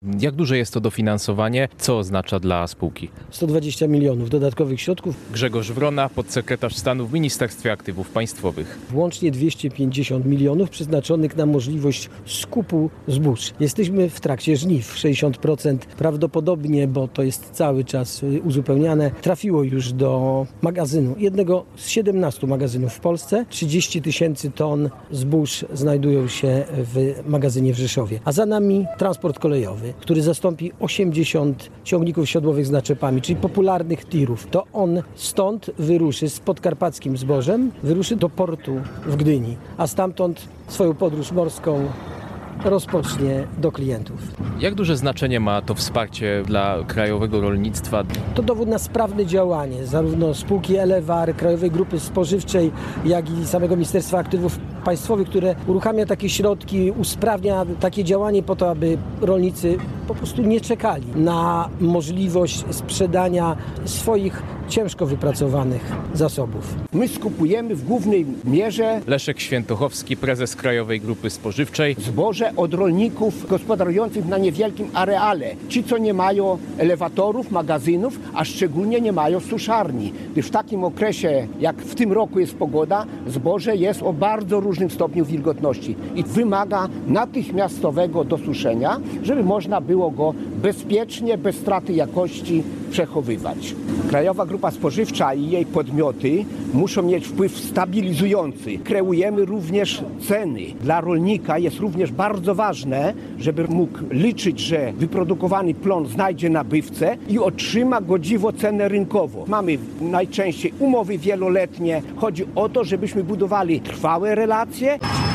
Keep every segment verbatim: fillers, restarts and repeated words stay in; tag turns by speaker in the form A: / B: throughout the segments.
A: Jak duże jest to dofinansowanie? Co oznacza dla spółki?
B: sto dwadzieścia milionów dodatkowych środków,
A: Grzegorz Wrona, podsekretarz stanu w Ministerstwie Aktywów Państwowych.
B: włącznie dwieście pięćdziesiąt milionów przeznaczonych na możliwość skupu zbóż. Jesteśmy w trakcie żniw. sześćdziesiąt procent prawdopodobnie, bo to jest cały czas uzupełniane, trafiło już do magazynu. Jednego z siedemnastu magazynów w Polsce. trzydzieści tysięcy ton zbóż znajdują się w magazynie w Rzeszowie. A za nami transport kolejowy, który zastąpi osiemdziesiąt ciągników siodłowych z naczepami, czyli popularnych tirów. To on stąd wyruszy z podkarpackim zbożem, wyruszy do portu w Gdyni, a stamtąd swoją podróż morską rozpocznie do klientów.
A: Jak duże znaczenie ma to wsparcie dla krajowego rolnictwa?
B: To dowód na sprawne działanie zarówno spółki Elewar, Krajowej Grupy Spożywczej, jak i samego Ministerstwa Aktywów Państwowych, które uruchamia takie środki, usprawnia takie działanie po to, aby rolnicy po prostu nie czekali na możliwość sprzedania swoich ciężko wypracowanych zasobów.
C: My skupujemy w głównej mierze
A: Leszek Świętochowski, prezes Krajowej Grupy Spożywczej.
C: zboże od rolników gospodarujących na niewielkim areale. Ci, co nie mają elewatorów, magazynów, a szczególnie nie mają suszarni. Gdyż w takim okresie, jak w tym roku jest pogoda, zboże jest o bardzo różnym stopniu wilgotności i wymaga natychmiastowego dosuszenia, żeby można było go bezpiecznie, bez straty jakości przechowywać. Krajowa Grupa Spożywcza i jej podmioty muszą mieć wpływ stabilizujący. Kreujemy również ceny. Dla rolnika jest również bardzo ważne, żeby mógł liczyć, że wyprodukowany plon znajdzie nabywcę i otrzyma godziwo cenę rynkową. Mamy najczęściej umowy wieloletnie. Chodzi o to, żebyśmy budowali trwałe relacje.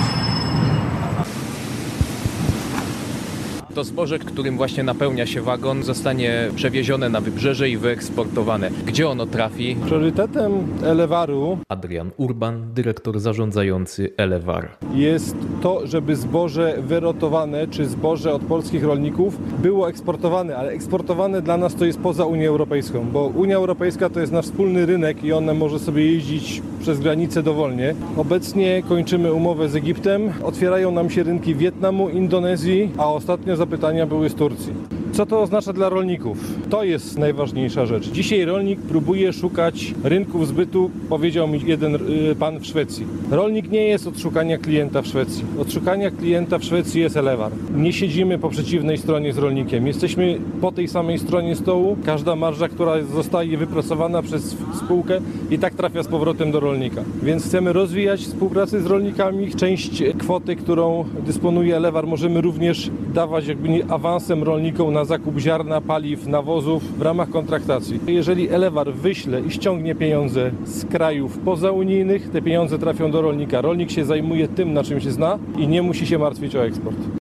A: To zboże, którym właśnie napełnia się wagon, zostanie przewiezione na wybrzeże i wyeksportowane. Gdzie ono trafi?
D: Priorytetem Elewaru
A: Adrian Urban, dyrektor zarządzający Elewar.
D: jest to, żeby zboże wyrotowane czy zboże od polskich rolników było eksportowane, ale eksportowane dla nas to jest poza Unią Europejską, bo Unia Europejska to jest nasz wspólny rynek i ona może sobie jeździć przez granicę dowolnie. Obecnie kończymy umowę z Egiptem, otwierają nam się rynki Wietnamu, Indonezji, a ostatnio zapytania były z Turcji. Co to oznacza dla rolników? To jest najważniejsza rzecz. Dzisiaj rolnik próbuje szukać rynków zbytu, powiedział mi jeden y, pan w Szwecji. Rolnik nie jest od szukania klienta w Szwecji. Od szukania klienta w Szwecji jest Elewar. Nie siedzimy po przeciwnej stronie z rolnikiem. Jesteśmy po tej samej stronie stołu. Każda marża, która zostaje wypracowana przez spółkę i tak trafia z powrotem do rolnika. Więc chcemy rozwijać współpracę z rolnikami. Część kwoty, którą dysponuje Elewar, możemy również dawać jakby awansem rolnikom na zakup ziarna, paliw, nawozów w ramach kontraktacji. Jeżeli Elewar wyśle i ściągnie pieniądze z krajów pozaunijnych, te pieniądze trafią do rolnika. Rolnik się zajmuje tym, na czym się zna i nie musi się martwić o eksport.